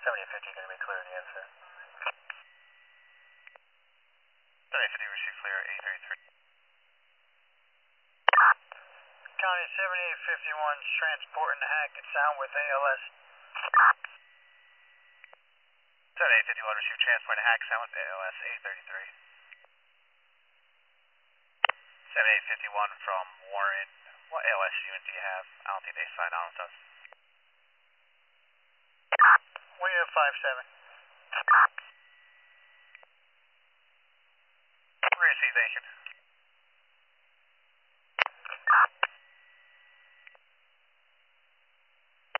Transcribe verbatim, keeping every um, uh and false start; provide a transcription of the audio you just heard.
seventy fifty going to be clear again, sir. seventy fifty receive clear, eight thirty-three. County seventy-eight fifty-one is transporting Hackett sound with A L S. seventy-eight fifty-one receive transport to Hackett sound with A L S, eight thirty-three. seventy-eight fifty-one from Warren. What A L S unit do you have? I don't think they sign on with us. We have five seven. Receive station.